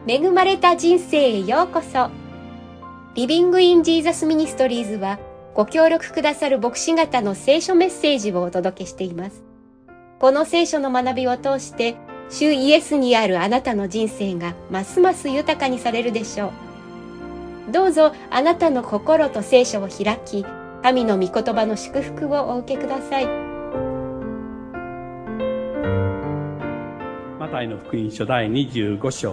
恵まれた人生へようこそ。リビングインジーザスミニストリーズはご協力くださる牧師方の聖書メッセージをお届けしています。この聖書の学びを通して主イエスにあるあなたの人生がますます豊かにされるでしょう。どうぞあなたの心と聖書を開き、神の御言葉の祝福をお受けください。 マタイの福音書第25章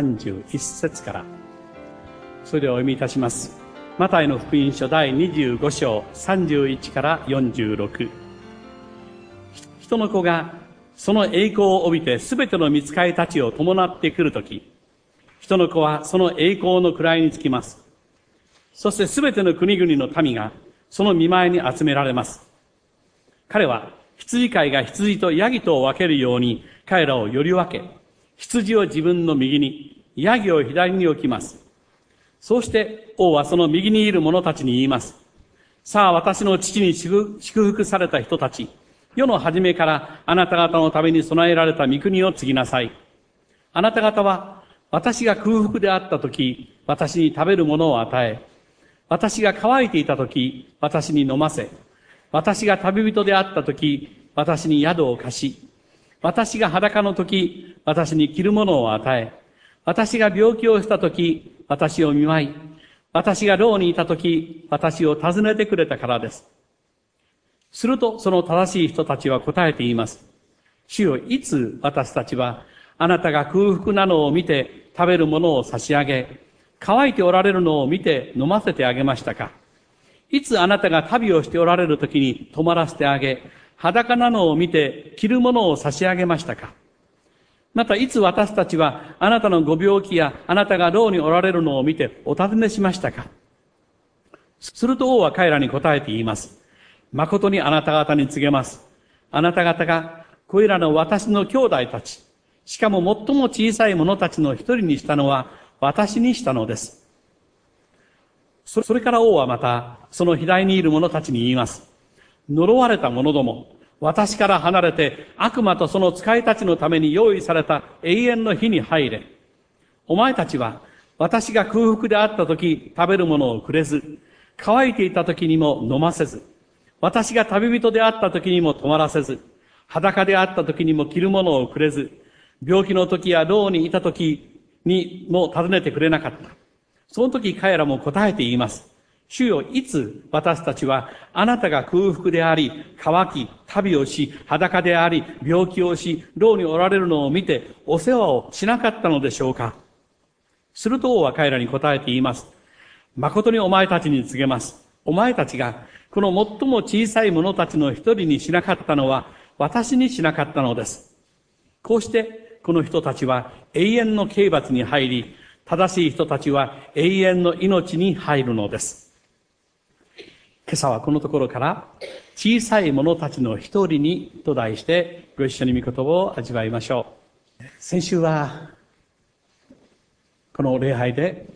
31節から、それではお読みいたします。マタイの福音書第25章31から46。人の子がその栄光を帯びてすべての御使いたちを伴ってくるとき、人の子はその栄光の位につきます。そしてすべての国々の民がその見前に集められます。彼は羊飼いが羊とヤギとを分けるように彼らをより分け、羊を自分の右に、ヤギを左に置きます。そうして王はその右にいる者たちに言います。さあ私の父に祝福された人たち、世の初めからあなた方のために備えられた御国を継ぎなさい。あなた方は私が空腹であったとき、私に食べるものを与え、私が乾いていたとき、私に飲ませ、私が旅人であったとき、私に宿を貸し、私が裸のとき、私に着るものを与え、私が病気をしたとき、私を見舞い、私が牢にいたとき、私を訪ねてくれたからです。すると、その正しい人たちは答えて言います。主よ、いつ私たちは、あなたが空腹なのを見て食べるものを差し上げ、乾いておられるのを見て飲ませてあげましたか？いつあなたが旅をしておられるときに泊まらせてあげ、裸なのを見て着るものを差し上げましたか？またいつ私たちはあなたのご病気やあなたが牢におられるのを見てお尋ねしましたか？すると王は彼らに答えて言います。誠にあなた方に告げます。あなた方がこれらの私の兄弟たち、しかも最も小さい者たちの一人にしたのは私にしたのです。それから王はまたその左にいる者たちに言います。呪われた者ども、私から離れて悪魔とその使いたちのために用意された永遠の火に入れ。お前たちは私が空腹であったとき食べるものをくれず、乾いていたときにも飲ませず、私が旅人であったときにも泊まらせず、裸であったときにも着るものをくれず、病気のときや牢にいたときにも尋ねてくれなかった。その時彼らも答えて言います。主よ、いつ私たちはあなたが空腹であり、渇き、旅をし、裸であり、病気をし、牢におられるのを見てお世話をしなかったのでしょうか？すると王は彼らに答えて言います。誠にお前たちに告げます。お前たちがこの最も小さい者たちの一人にしなかったのは私にしなかったのです。こうしてこの人たちは永遠の刑罰に入り、正しい人たちは永遠の命に入るのです。今朝はこのところから小さい者たちの一人にと題してご一緒に御言葉を味わいましょう。先週はこの礼拝で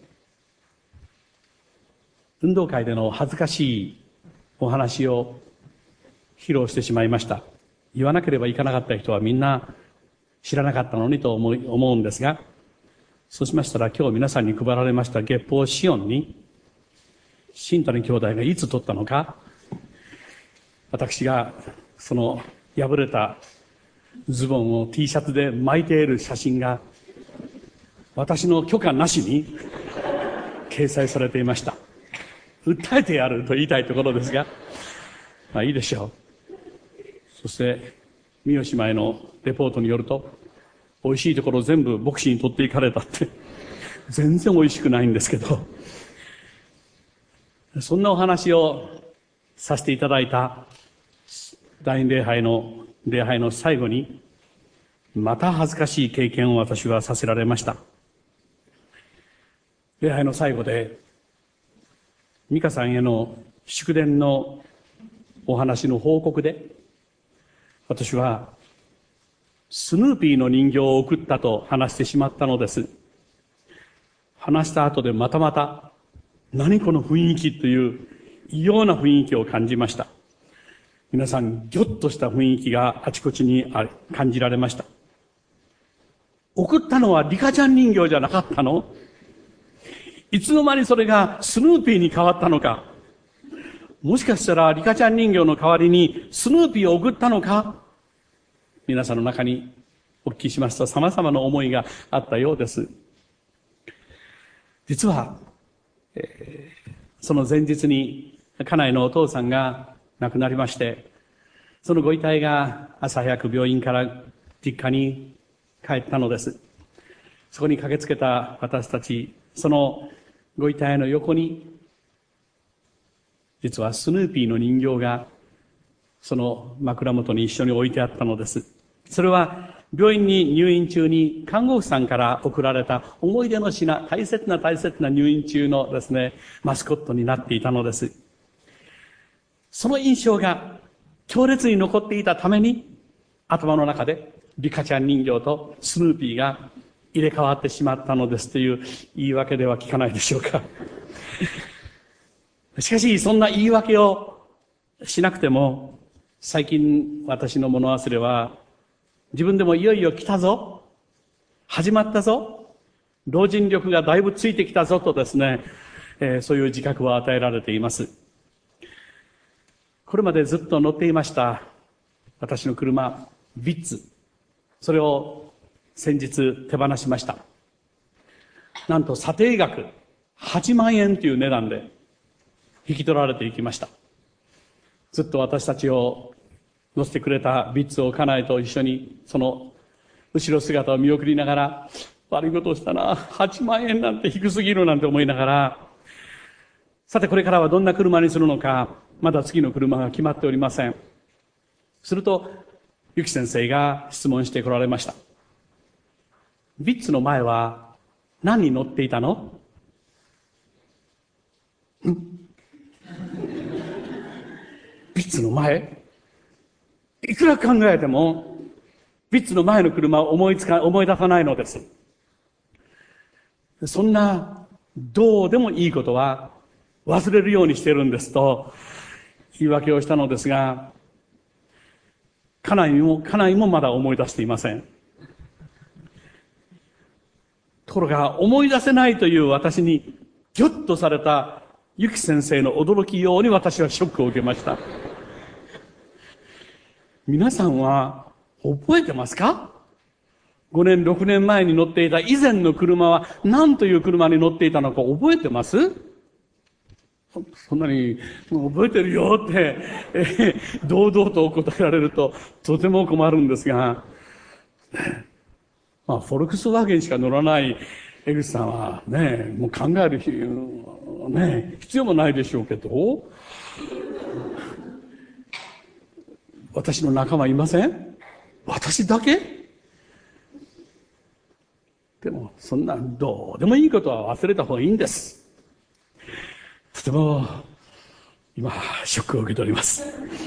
運動会での恥ずかしいお話を披露してしまいました。言わなければいかなかった人はみんな知らなかったのにと思うんですが、そうしましたら今日皆さんに配られました月報シオンに新谷兄弟がいつ撮ったのか、私がその破れたズボンを T シャツで巻いている写真が私の許可なしに掲載されていました。訴えてやると言いたいところですが、まあいいでしょう。そして三好姉妹のレポートによると、美味しいところ全部牧師に取っていかれたって全然美味しくないんですけど、そんなお話をさせていただいた第二礼拝の最後に、また恥ずかしい経験を私はさせられました。礼拝の最後で美香さんへの祝電のお話の報告で、私はスヌーピーの人形を送ったと話してしまったのです。話した後でまた何この雰囲気という異様な雰囲気を感じました。皆さんギョッとした雰囲気があちこちに感じられました。 送ったのはリカちゃん人形じゃなかったの？いつの間にそれがスヌーピーに変わったのか？もしかしたらリカちゃん人形の代わりにスヌーピーを送ったのか？皆さんの中にお聞きしますと様々な思いがあったようです。実は、その前日に家内のお父さんが亡くなりまして、そのご遺体が朝早く病院から実家に帰ったのです。そこに駆けつけた私たち、そのご遺体の横に、実はスヌーピーの人形がその枕元に一緒に置いてあったのです。それは病院に入院中に看護婦さんから送られた思い出の品、大切な入院中のですね、マスコットになっていたのです。その印象が強烈に残っていたために、頭の中でリカちゃん人形とスヌーピーが入れ替わってしまったのですという言い訳では聞かないでしょうか。しかし、そんな言い訳をしなくても、最近私の物忘れは、自分でもいよいよ来たぞ、始まったぞ、老人力がだいぶついてきたぞとですね、そういう自覚を与えられています。これまでずっと乗っていました私の車、ビッツ。それを先日手放しました。なんと査定額8万円という値段で引き取られていきました。ずっと私たちを乗せてくれたビッツを家内と一緒にその後ろ姿を見送りながら、悪いことをしたな、8万円なんて低すぎるなんて思いながら、さてこれからはどんな車にするのか、まだ次の車が決まっておりません。すると、ゆき先生が質問してこられました。ビッツの前は何に乗っていたの？ビッツの前？いくら考えても、ビッツの前の車を思い出さないのです。そんな、どうでもいいことは忘れるようにしてるんですと言い訳をしたのですが、家内もまだ思い出していません。ところが、思い出せないという私にギョッとされたゆき先生の驚きように私はショックを受けました。皆さんは覚えてますか？5年、6年前に乗っていた以前の車は何という車に乗っていたのか覚えてます？そんなに覚えてるよって、堂々と答えられるととても困るんですが、フォルクスワーゲンしか乗らない江口さんはね、もう考える必要もないでしょうけど、私の仲間いません？私だけ？でも、そんなどうでもいいことは忘れた方がいいんです。とても、今、ショックを受けております。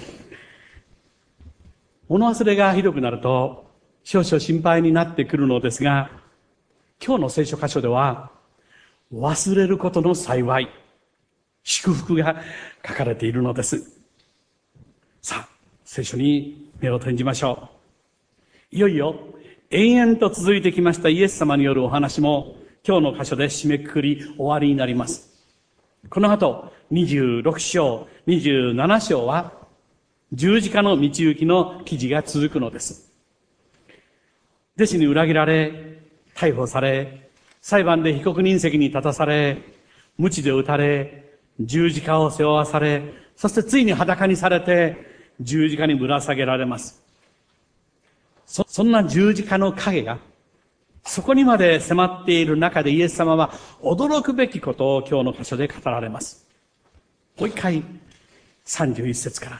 物忘れがひどくなると、少々心配になってくるのですが、今日の聖書箇所では、忘れることの幸い、祝福が書かれているのです。さあ、聖書に目を転じましょう。いよいよ延々と続いてきましたイエス様によるお話も今日の箇所で締めくくり終わりになります。この後26章、27章は十字架の道行きの記事が続くのです。弟子に裏切られ、逮捕され、裁判で被告人席に立たされ、鞭で打たれ、十字架を背負わされ、そしてついに裸にされて十字架にぶら下げられます。そんな十字架の影がそこにまで迫っている中でイエス様は驚くべきことを今日の箇所で語られます。もう一回31節から。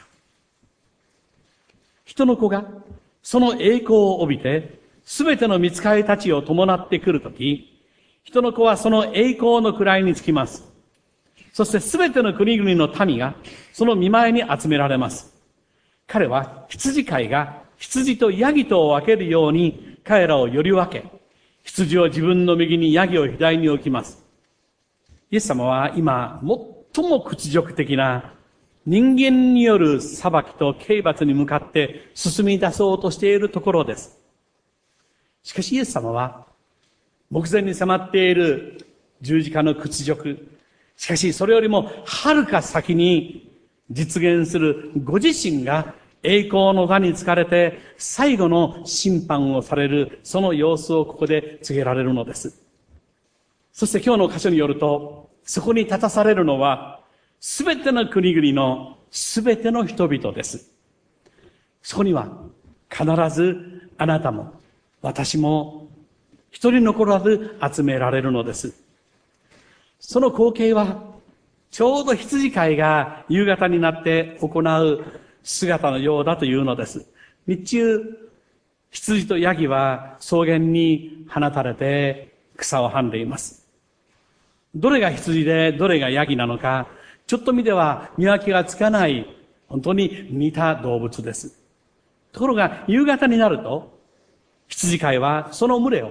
人の子がその栄光を帯びてすべての御使いたちを伴ってくるとき、人の子はその栄光の位につきます。そしてすべての国々の民がその見前に集められます。彼は羊飼いが羊とヤギとを分けるように彼らをより分け、羊を自分の右にヤギを左に置きます。イエス様は今最も屈辱的な人間による裁きと刑罰に向かって進み出そうとしているところです。 しかしイエス様は、目前に迫っている十字架の屈辱、しかしそれよりもはるか先に実現するご自身が栄光の座につかれて最後の審判をされるその様子をここで告げられるのです。そして今日の箇所によると、そこに立たされるのはすべての国々のすべての人々です。そこには必ずあなたも私も一人残らず集められるのです。その光景はちょうど羊飼いが夕方になって行う姿のようだというのです。日中、羊とヤギは草原に放たれて草をはんでいます。どれが羊でどれがヤギなのか、ちょっと見では見分けがつかない本当に似た動物です。ところが夕方になると、羊飼いはその群れを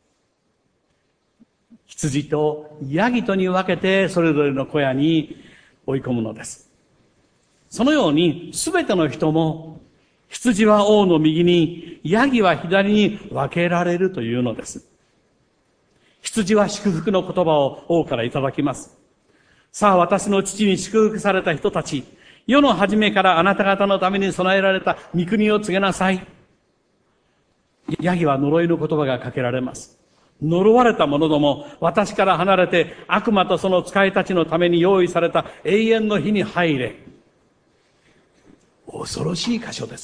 羊とヤギとに分けてそれぞれの小屋に追い込むのです。そのように全ての人も羊は王の右に、ヤギは左に分けられるというのです。羊は祝福の言葉を王からいただきます。さあ私の父に祝福された人たち、世の初めからあなた方のために備えられた御国を告げなさい。ヤギは呪いの言葉がかけられます。呪われた者ども、私から離れて悪魔とその使いたちのために用意された永遠の火に入れ。恐ろしい箇所です。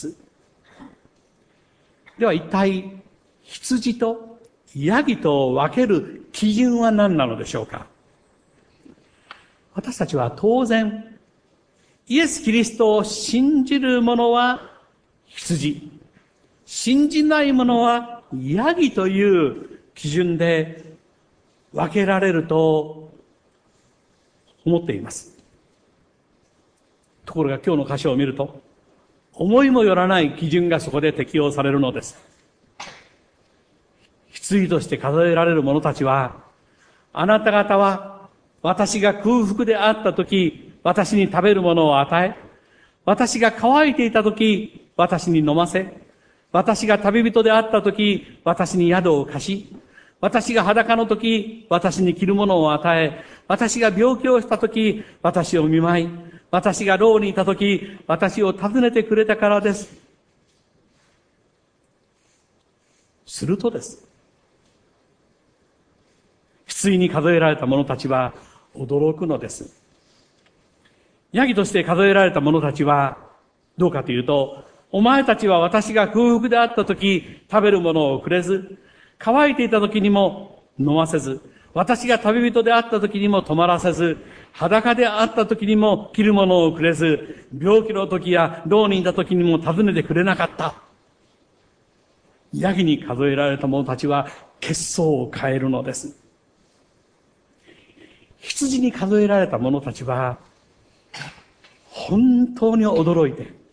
では一体、羊とヤギとを分ける基準は何なのでしょうか。私たちは当然、イエス・キリストを信じる者は羊、信じない者はヤギという基準で分けられると思っています。ところが今日の箇所を見ると、思いもよらない基準がそこで適用されるのです。羊として数えられる者たちは、あなた方は私が空腹であったとき、私に食べるものを与え、私が乾いていたとき、私に飲ませ、私が旅人であったとき、私に宿を貸し、私が裸のとき、私に着るものを与え、私が病気をしたとき、私を見舞い、私が牢にいたとき、私を訪ねてくれたからです。するとです。羊に数えられた者たちは驚くのです。ヤギとして数えられた者たちはどうかというと、お前たちは私が空腹であったとき食べるものをくれず、乾いていたときにも飲ませず、私が旅人であったときにも泊まらせず、裸であったときにも着るものをくれず、病気のときや牢にいたときにも訪ねてくれなかった。ヤギに数えられた者たちは血相を変えるのです。羊に数えられた者たちは本当に驚いて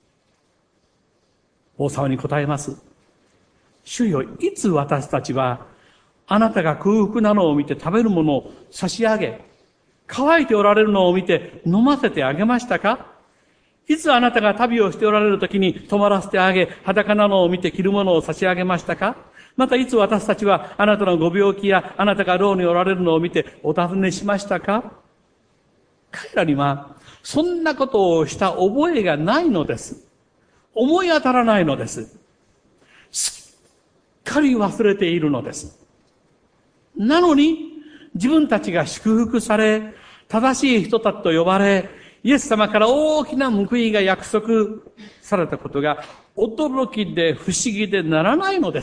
王様に答えます。主よ、いつ私たちはあなたが空腹なのを見て食べるものを差し上げ、乾いておられるのを見て飲ませてあげましたか？いつあなたが旅をしておられる時に泊まらせてあげ、裸なのを見て着るものを差し上げましたか？またいつ私たちはあなたのご病気やあなたが牢におられるのを見てお尋ねしましたか？彼らにはそんなことをした覚えがないのです。思い当たらないのです。すっかり忘れているのです。なのに自分たちが祝福され、正しい人たちと呼ばれ、イエス様から大きな報いが約束されたことが驚きで不思議でならないのです。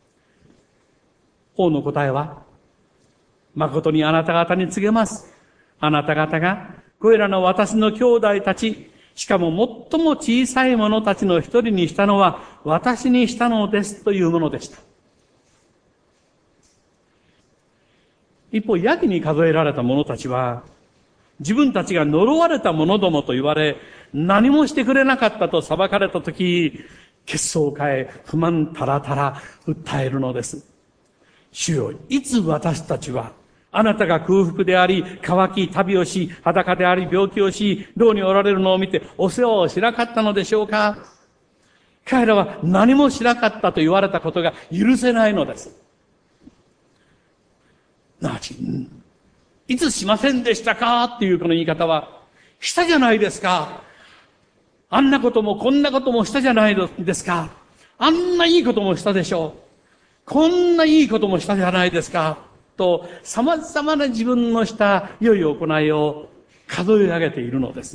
王の答えは、誠にあなた方に告げます。あなた方がこれらの私の兄弟たち、しかも最も小さい者たちの一人にしたのは私にしたのですというものでした。一方、ヤギに数えられた者たちは、自分たちが呪われた者どもと言われ、何もしてくれなかったと裁かれたとき、血相を変え、不満たらたら訴えるのです。主よ、いつ私たちは、あなたが空腹であり、渇き、旅をし、裸であり、病気をし、牢におられるのを見て、お世話をしなかったのでしょうか？ 彼らは何もしなかったと言われたことが許せないのです。いつしませんでしたかっていうこの言い方は、したじゃないですか。あんなこともこんなこともしたじゃないですか。あんないいこともしたでしょう。こんないいこともしたじゃないですか。と、様々な自分のした良い行いを数え上げているのです。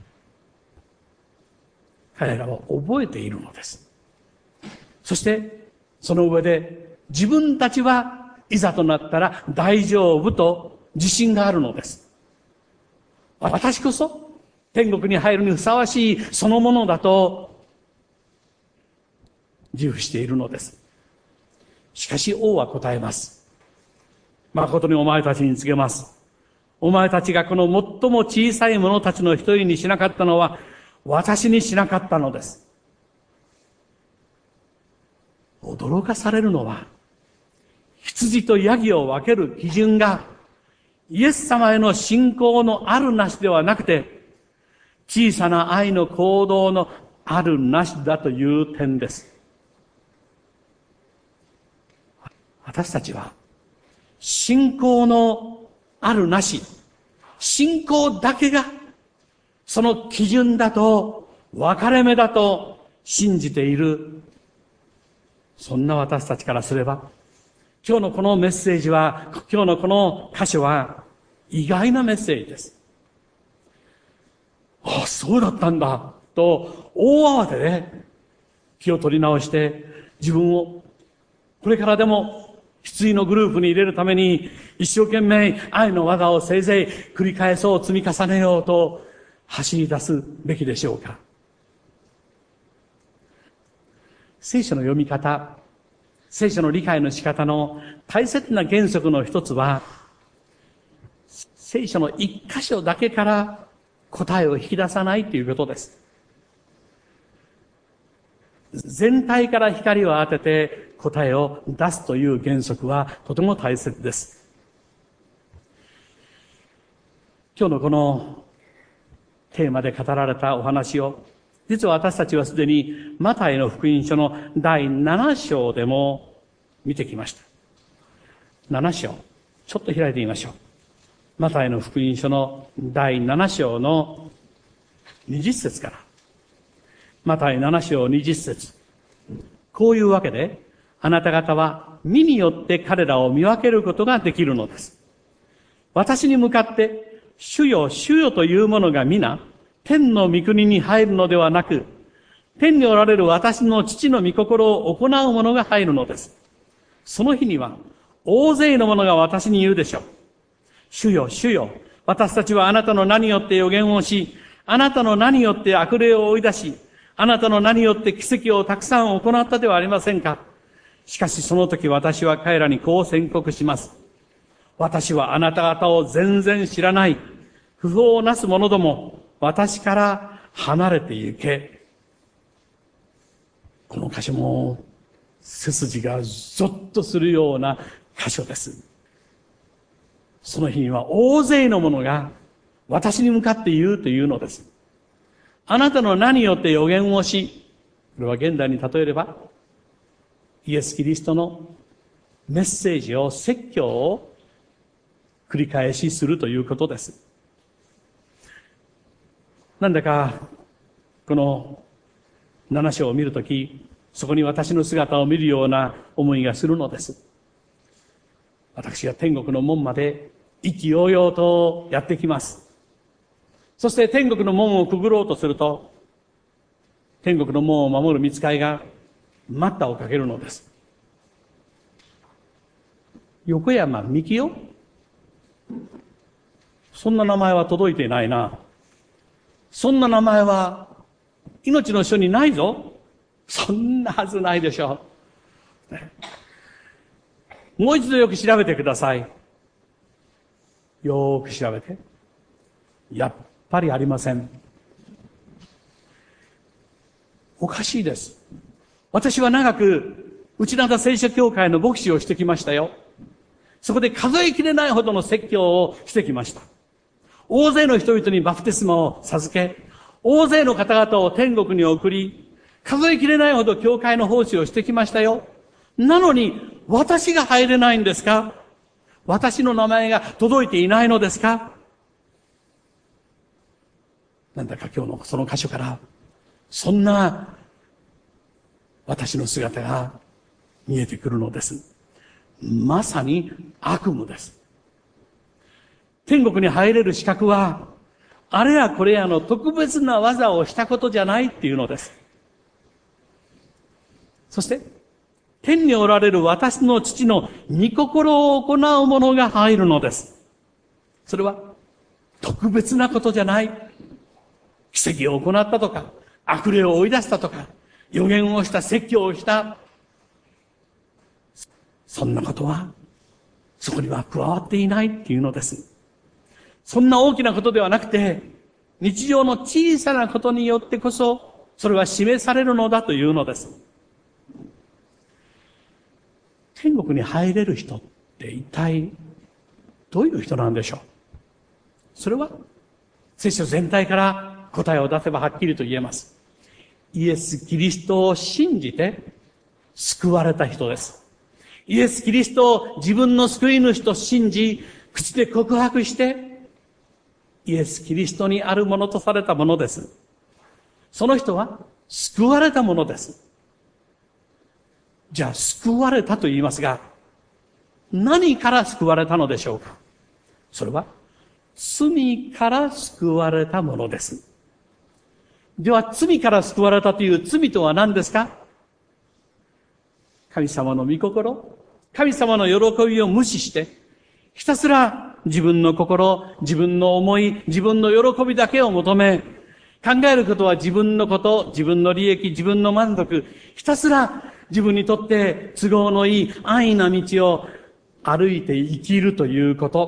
彼らは覚えているのです。そして、その上で自分たちはいざとなったら大丈夫と自信があるのです。私こそ天国に入るにふさわしいそのものだと自負しているのです。しかし王は答えます。誠にお前たちに告げます。お前たちがこの最も小さい者たちの一人にしなかったのは私にしなかったのです。驚かされるのは、羊とヤギを分ける基準がイエス様への信仰のあるなしではなくて、小さな愛の行動のあるなしだという点です。私たちは信仰のあるなし、信仰だけがその基準だと、分かれ目だと信じている。そんな私たちからすれば、今日のこのメッセージは、今日のこの箇所は意外なメッセージです。ああ、そうだったんだと大慌てで気を取り直して自分をこれからでも羊のグループに入れるために一生懸命愛の技をせいぜい繰り返そう、積み重ねようと走り出すべきでしょうか。聖書の読み方、聖書の理解の仕方の大切な原則の一つは、聖書の一箇所だけから答えを引き出さないということです。全体から光を当てて答えを出すという原則はとても大切です。今日のこのテーマで語られたお話を、実は私たちはすでにマタイの福音書の第7章でも見てきました。7章。ちょっと開いてみましょう。マタイの福音書の第7章の20節から。マタイ7章20節。こういうわけで、あなた方は身によって彼らを見分けることができるのです。私に向かって、主よ、主よというものが皆、天の御国に入るのではなく、天におられる私の父の御心を行う者が入るのです。その日には、大勢の者が私に言うでしょう。主よ、主よ、私たちはあなたの名によって予言をし、あなたの名によって悪霊を追い出し、あなたの名によって奇跡をたくさん行ったではありませんか。しかしその時私は彼らにこう宣告します。私はあなた方を全然知らない。不法をなす者ども、私から離れて行け。この箇所も背筋がゾッとするような箇所です。その日には大勢の者が私に向かって言うというのです。あなたの名によって予言をし、これは現代に例えれば、イエス・キリストのメッセージを、説教を繰り返しするということです。なんだか、この7章を見るとき、そこに私の姿を見るような思いがするのです。私が天国の門まで意気揚々とやってきます。そして天国の門をくぐろうとすると、天国の門を守る御使いが待ったをかけるのです。横山幹夫？そんな名前は届いていないな。そんな名前は命の書にないぞ。そんなはずないでしょう。もう一度よく調べてください。よーく調べて。やっぱりありません。おかしいです。私は長く内灘聖書協会の牧師をしてきましたよ。そこで数えきれないほどの説教をしてきました。大勢の人々にバプテスマを授け、大勢の方々を天国に送り、 数えきれないほど教会の奉仕をしてきましたよ。なのに、私が入れないんですか？私の名前が届いていないのですか？なんだか今日のその箇所から、そんな私の姿が見えてくるのです。まさに悪夢です。天国に入れる資格は、あれやこれやの特別な技をしたことじゃないっていうのです。そして、天におられる私の父の御心を行う者が入るのです。それは、特別なことじゃない。奇跡を行ったとか、悪霊を追い出したとか、予言をした、説教をした。そんなことは、そこには加わっていないっていうのです。そんな大きなことではなくて、日常の小さなことによってこそ、それは示されるのだというのです。天国に入れる人って一体どういう人なんでしょう？それは聖書全体から答えを出せばはっきりと言えます。イエス・キリストを信じて救われた人です。イエス・キリストを自分の救い主と信じ、口で告白して、イエス・キリストにあるものとされたものです。その人は救われたものです。じゃあ、救われたと言いますが、何から救われたのでしょうか？それは、罪から救われたものです。では、罪から救われたという罪とは何ですか？神様の御心、神様の喜びを無視して、ひたすら自分の心、自分の思い、自分の喜びだけを求め、考えることは自分のこと、自分の利益、自分の満足、ひたすら自分にとって都合のいい安易な道を歩いて生きるということ。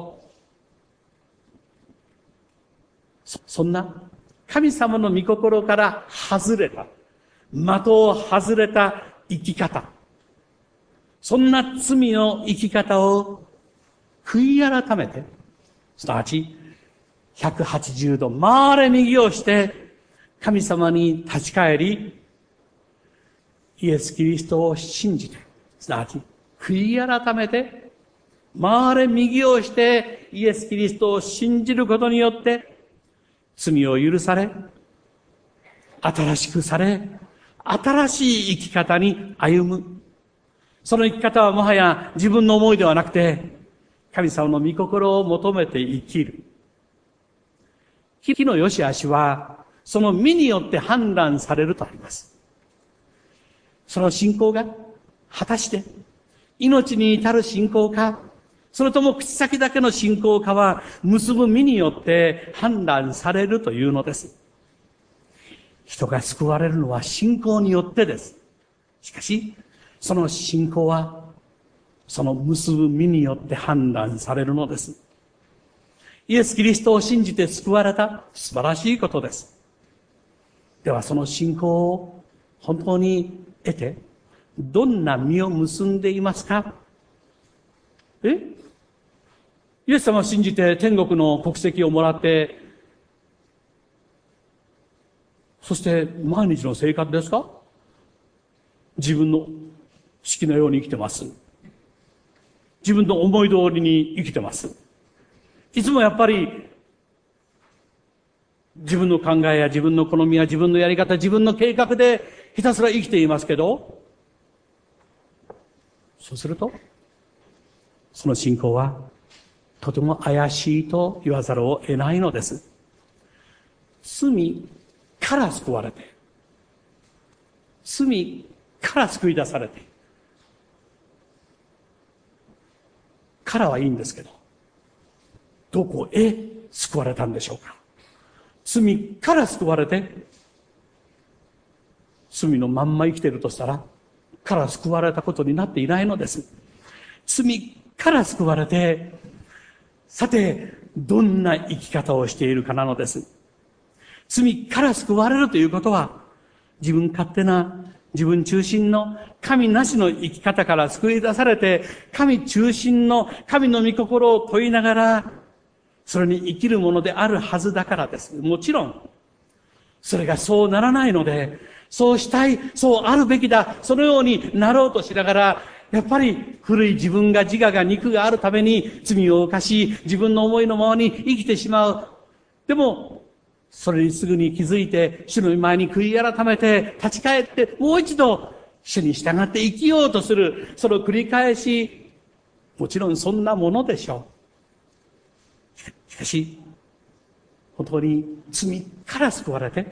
そんな神様の御心から外れた、的を外れた生き方。そんな罪の生き方を悔い改めて、すなわち180度回れ右をして神様に立ち返り、イエス・キリストを信じて、すなわち悔い改めて回れ右をしてイエス・キリストを信じることによって罪を許され、新しくされ、新しい生き方に歩む。その生き方はもはや自分の思いではなくて、神様の御心を求めて生きる。木の良し悪しは、その実によって判断されるとあります。その信仰が、果たして、命に至る信仰か、それとも口先だけの信仰かは、結ぶ実によって判断されるというのです。人が救われるのは信仰によってです。しかし、その信仰は、その結ぶ実によって判断されるのです。イエス・キリストを信じて救われた素晴らしいことです。ではその信仰を本当に得て、どんな実を結んでいますか？イエス様を信じて天国の国籍をもらって、そして毎日の生活ですか？自分の好きなように生きてます。自分の思い通りに生きてます。いつもやっぱり自分の考えや自分の好みや自分のやり方、自分の計画でひたすら生きていますけど、そうすると、その信仰はとても怪しいと言わざるを得ないのです。罪から救われて、罪から救い出されて、からはいいんですけど、どこへ救われたんでしょうか？罪から救われて、罪のまんま生きているとしたら、から救われたことになっていないのです。罪から救われて、さて、どんな生き方をしているかなのです。罪から救われるということは、自分勝手な、自分中心の神なしの生き方から救い出されて、神中心の神の御心を問いながら、それに生きるものであるはずだからです。もちろん、それがそうならないので、 そうしたい、そうあるべきだ、そのようになろうとしながら、やっぱり古い自分が自我が肉があるために罪を犯し、自分の思いのままに生きてしまう。でも、それにすぐに気づいて、主の前に悔い改めて、立ち返って、もう一度、主に従って生きようとする、その繰り返し、もちろんそんなものでしょう。しかし、本当に罪から救われて、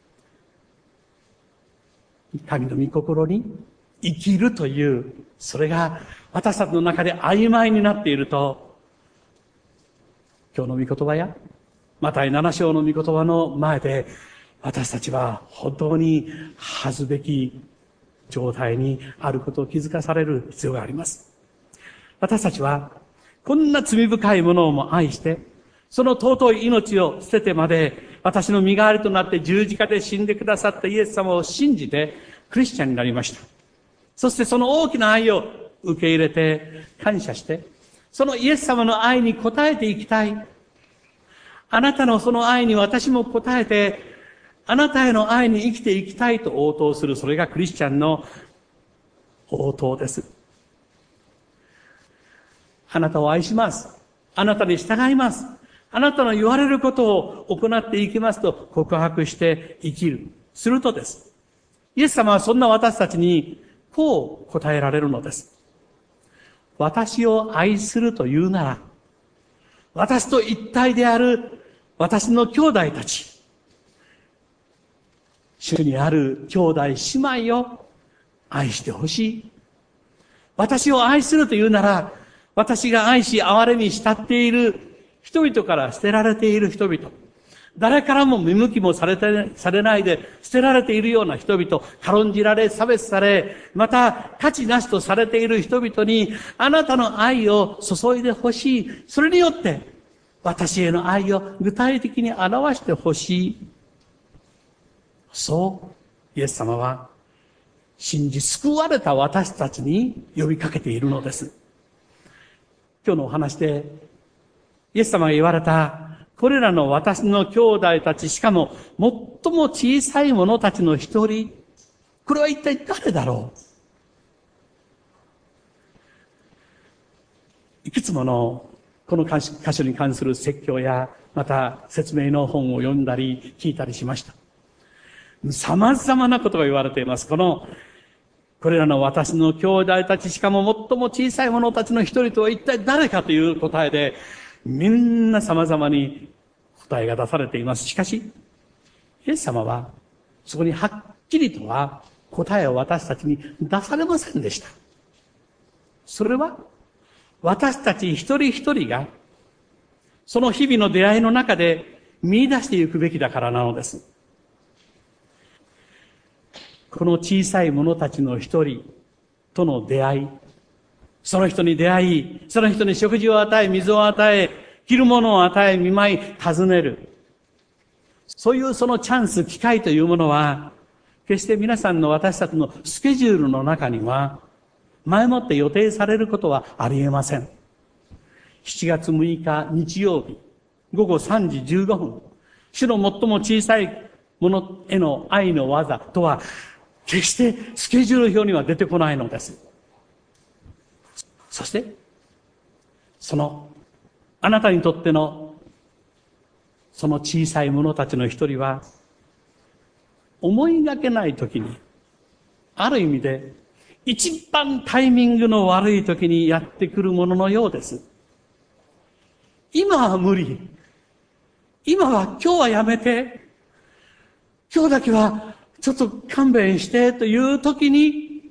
神の御心に生きるという、それが私たちの中で曖昧になっていると、今日の御言葉や、マタイ7章の御言葉の前で、私たちは本当に恥ずべき状態にあることを気づかされる必要があります。私たちは、こんな罪深いものをも愛して、その尊い命を捨ててまで、私の身代わりとなって十字架で死んでくださったイエス様を信じて、クリスチャンになりました。そしてその大きな愛を受け入れて、感謝して、そのイエス様の愛に応えていきたい。あなたのその愛に私も応えて、あなたへの愛に生きていきたいと応答する、それがクリスチャンの応答です。あなたを愛します。あなたに従います。あなたの言われることを行っていきますと告白して生きる。するとです。イエス様はそんな私たちにこう答えられるのです。私を愛するというなら、私と一体である私の兄弟たち、主にある兄弟姉妹を愛してほしい。私を愛するというなら、私が愛し憐れに慕っている人々から捨てられている人々、誰からも見向きもされないで捨てられているような人々、軽んじられ、差別され、また価値なしとされている人々に、あなたの愛を注いでほしい。それによって、私への愛を具体的に表してほしい。そう、イエス様は、信じ救われた私たちに呼びかけているのです。今日のお話で、イエス様が言われた、これらの私の兄弟たち、しかも最も小さい者たちの一人、これは一体誰だろう。いくつものこの箇所に関する説教や、また説明の本を読んだり聞いたりしました。様々なことが言われています。これらの私の兄弟たち、しかも最も小さい者たちの一人とは一体誰かという答えで、みんな様々に答えが出されています。しかし、イエス様は、そこにはっきりとは答えを私たちに出されませんでした。それは、私たち一人一人が、その日々の出会いの中で見出していくべきだからなのです。この小さい者たちの一人との出会い、その人に出会い、その人に食事を与え、水を与え、着るものを与え、見舞い、尋ねる。そういうそのチャンス、機会というものは、決して皆さんの私たちのスケジュールの中には、前もって予定されることはありえません。7月6日日曜日、午後3時15分、主の最も小さいものへの愛の技とは、決してスケジュール表には出てこないのです。そして、あなたにとっての、その小さい者たちの一人は、思いがけない時に、ある意味で、一番タイミングの悪い時にやってくるもののようです。今は無理。今日はやめて。今日だけはちょっと勘弁してという時に、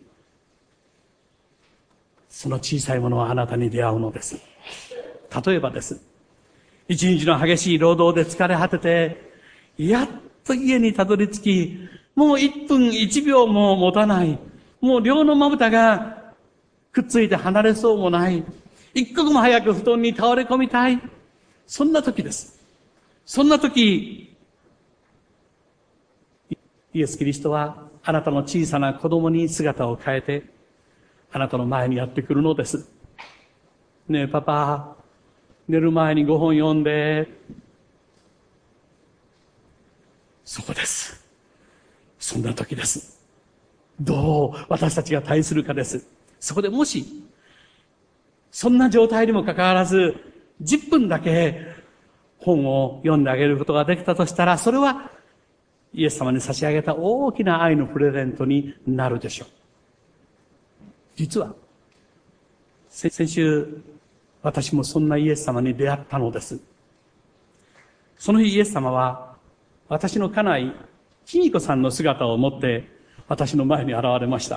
その小さいものはあなたに出会うのです。例えばです。一日の激しい労働で疲れ果てて、やっと家にたどり着き、もう1分1秒も持たない。もう両のまぶたがくっついて離れそうもない。一刻も早く布団に倒れ込みたい。そんな時です。そんな時、イエス・キリストはあなたの小さな子供に姿を変えて、あなたの前にやってくるのです。ねえパパ、寝る前に5本読んで。そこです。 そんな時です。どう私たちが対するかです。そこでもし、そんな状態にもかかわらず、10分だけ本を読んであげることができたとしたら、それはイエス様に差し上げた大きな愛のプレゼントになるでしょう。実は、先週、私もそんなイエス様に出会ったのです。その日イエス様は、私の家内、きみこさんの姿を持って、私の前に現れました。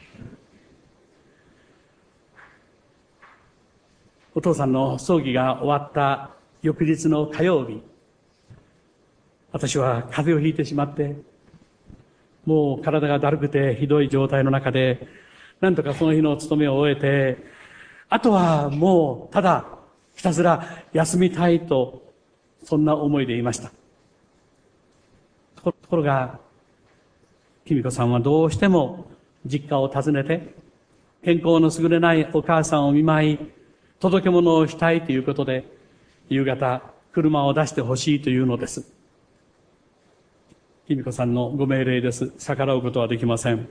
お父さんの葬儀が終わった翌日の火曜日、私は風邪をひいてしまって、もう体がだるくてひどい状態の中で、なんとかその日の務めを終えて、あとはもうただひたすら休みたいと、そんな思いでいました。ところが、きみこさんはどうしても実家を訪ねて、健康の優れないお母さんを見舞い、届け物をしたいということで、夕方、車を出してほしいというのです。きみこさんのご命令です。逆らうことはできません。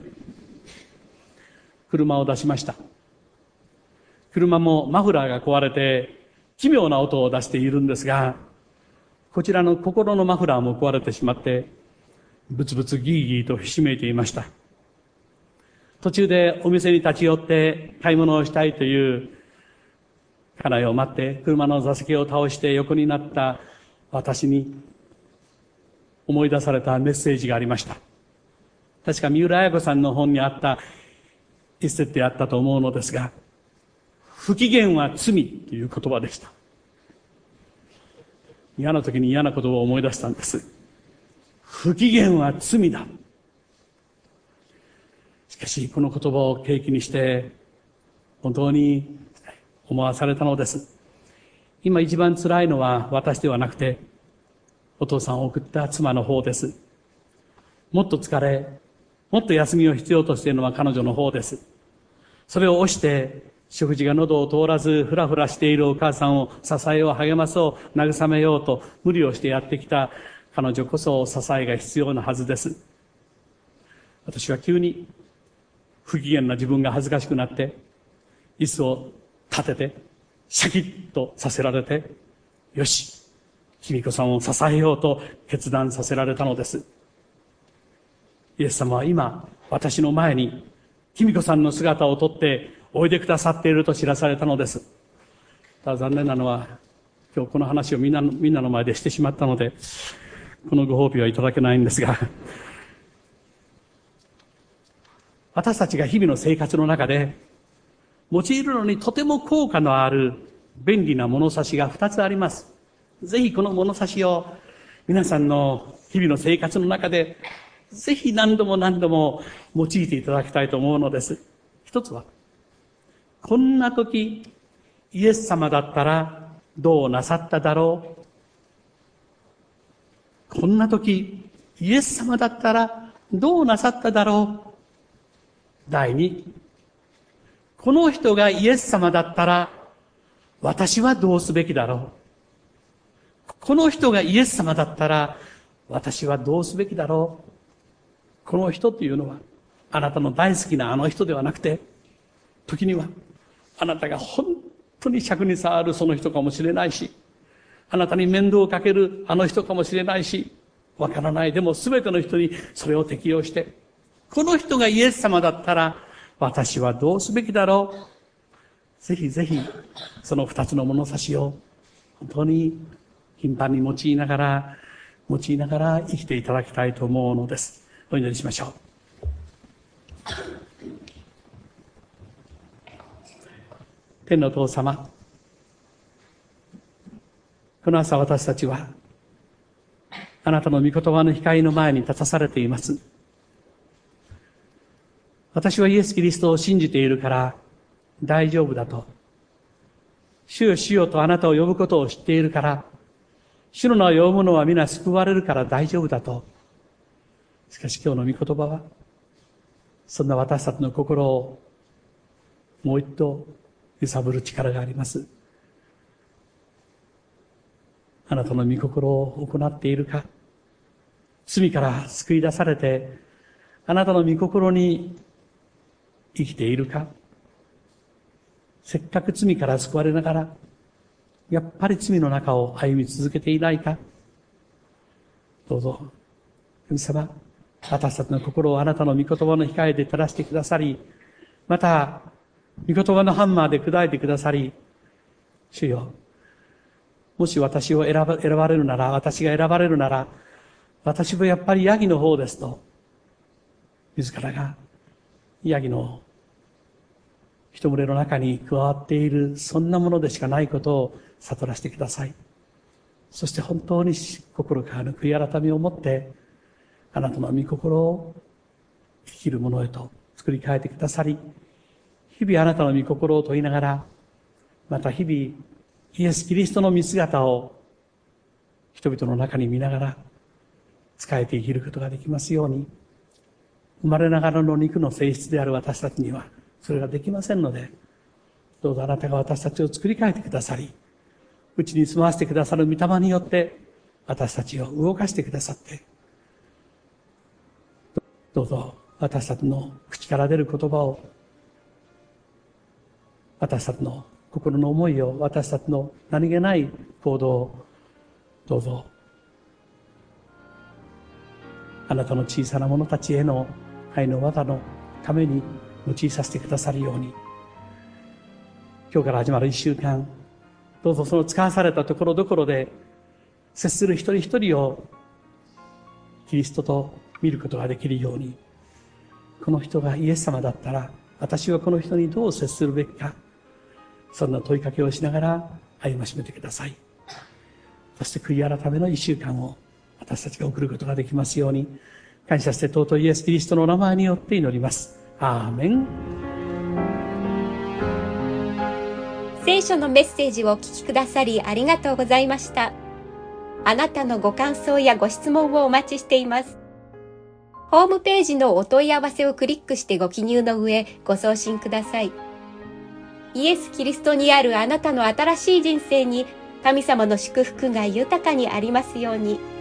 車を出しました。車もマフラーが壊れて、奇妙な音を出しているんですが、こちらの心のマフラーも壊れてしまって、ブツブツギーギーとひしめいていました。途中でお店に立ち寄って買い物をしたいという家内を待って、車の座席を倒して横になった私に思い出されたメッセージがありました。確か三浦綾子さんの本にあった一節であったと思うのですが、不機嫌は罪という言葉でした。嫌な時に嫌な言葉を思い出したんです。不機嫌は罪だ。しかしこの言葉を契機にして本当に思わされたのです。今一番辛いのは私ではなくて、お父さんを送った妻の方です。もっと疲れ、もっと休みを必要としているのは彼女の方です。それを押して食事が喉を通らずふらふらしているお母さんを支えよう、励まそう、慰めようと無理をしてやってきた彼女こそ支えが必要なはずです。私は急に不機嫌な自分が恥ずかしくなって、椅子を立ててシャキッとさせられて、よし、きみこさんを支えようと決断させられたのです。イエス様は今私の前にきみこさんの姿をとっておいでくださっていると知らされたのです。ただ残念なのは、今日この話をみんなの前でしてしまったので、このご褒美はいただけないんですが、私たちが日々の生活の中で用いるのにとても効果のある便利な物差しが2つあります。ぜひこの物差しを皆さんの日々の生活の中でぜひ何度も何度も用いていただきたいと思うのです。一つは、こんな時イエス様だったらどうなさっただろう。こんな時イエス様だったらどうなさっただろう。第二、この人がイエス様だったら私はどうすべきだろう。この人がイエス様だったら私はどうすべきだろう。この人というのはあなたの大好きなあの人ではなくて、時にはあなたが本当に尺に触るその人かもしれないし、あなたに面倒をかけるあの人かもしれないし、わからない。でも全ての人にそれを適用して、この人がイエス様だったら私はどうすべきだろう。ぜひぜひその二つの物差しを本当に頻繁に用いながら生きていただきたいと思うのです。お祈りしましょう。天のお父様、この朝私たちはあなたの御言葉の光の前に立たされています。私はイエス・キリストを信じているから大丈夫だと、主よ主よとあなたを呼ぶことを知っているから、主の名を呼ぶ者は皆救われるから大丈夫だと。しかし今日の御言葉はそんな私たちの心をもう一度揺さぶる力があります。あなたの御心を行っているか、罪から救い出されてあなたの御心に生きているか？せっかく罪から救われながら、やっぱり罪の中を歩み続けていないか？どうぞ、神様、私たちの心をあなたの御言葉の控えで照らしてくださり、また、御言葉のハンマーで砕いてくださり、主よ、もし私を選ばれるなら、私が選ばれるなら、私もやっぱりヤギの方ですと、自らがヤギの人群れの中に加わっている、そんなものでしかないことを悟らせてください。そして本当に心からの悔い改めを持って、あなたの御心を生きるものへと作り変えてくださり、日々あなたの御心を問いながら、また日々イエス・キリストの見姿を人々の中に見ながら仕えて生きることができますように、生まれながらの肉の性質である私たちにはそれができませんので、どうぞあなたが私たちを作り変えてくださり、うちに住まわせてくださる御霊によって私たちを動かしてくださって、どうぞ私たちの口から出る言葉を、私たちの心の思いを、私たちの何気ない行動を、どうぞあなたの小さな者たちへの愛の技のために用いさせてくださるように、今日から始まる一週間、どうぞその使わされたところどころで接する一人一人をキリストと見ることができるように、この人がイエス様だったら私はこの人にどう接するべきか、そんな問いかけをしながら歩ましめてください。そして悔い改めの一週間を私たちが送ることができますように、感謝して尊いイエス・キリストの名前によって祈ります。アーメン。 聖書のメッセージをお聞きくださりありがとうございました。あなたのご感想やご質問をお待ちしています。ホームページのお問い合わせをクリックしてご記入の上、ご送信ください。イエス・キリストにあるあなたの新しい人生に、神様の祝福が豊かにありますように。